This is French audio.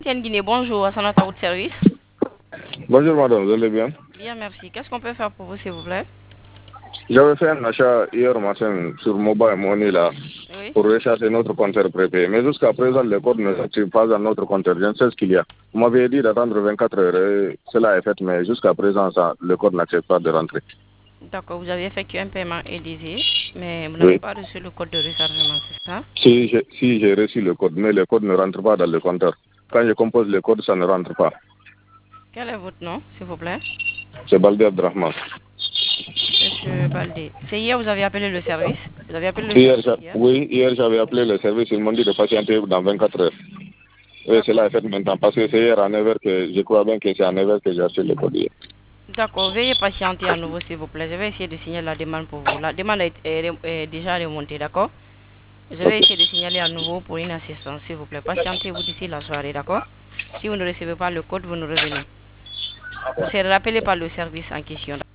Guinée, bonjour, à notre route service. Bonjour madame, vous allez bien? Bien, merci. Qu'est-ce qu'on peut faire pour vous, s'il vous plaît? J'avais fait un achat hier matin sur Mobile Money là Oui. pour recharger notre compteur prépayé. Mais jusqu'à présent, le code ne s'active pas dans notre compteur. Je ne sais ce qu'il y a. Vous m'avez dit d'attendre 24 heures et cela est fait, mais jusqu'à présent, le code n'accepte pas de rentrer. D'accord, vous avez effectué un paiement EDZ, mais vous n'avez Oui. pas reçu le code de rechargement, c'est ça? Si j'ai reçu le code, mais le code ne rentre pas dans le compteur. Quand je compose le code, ça ne rentre pas. Quel est votre nom, s'il vous plaît? C'est Balde Abdrahman. Monsieur Baldé. C'est hier, vous avez appelé le service? Vous avez appelé le Hier, service hier? oui, hier j'avais appelé le service, ils m'ont dit de patienter dans 24 heures. Oui, D'accord. cela est fait maintenant, parce que c'est hier à 9 heures que je crois bien que c'est à 9 heures que j'ai acheté le code hier. D'accord, veuillez patienter à nouveau, s'il vous plaît. Je vais essayer de signaler la demande pour vous. La demande est déjà remontée, d'accord? Je vais Ok. essayer de signaler à nouveau pour une assistance, s'il vous plaît. Patientez-vous d'ici la soirée, d'accord? Si vous ne recevez pas le code, vous nous revenez. Vous serez rappelé par le service en question.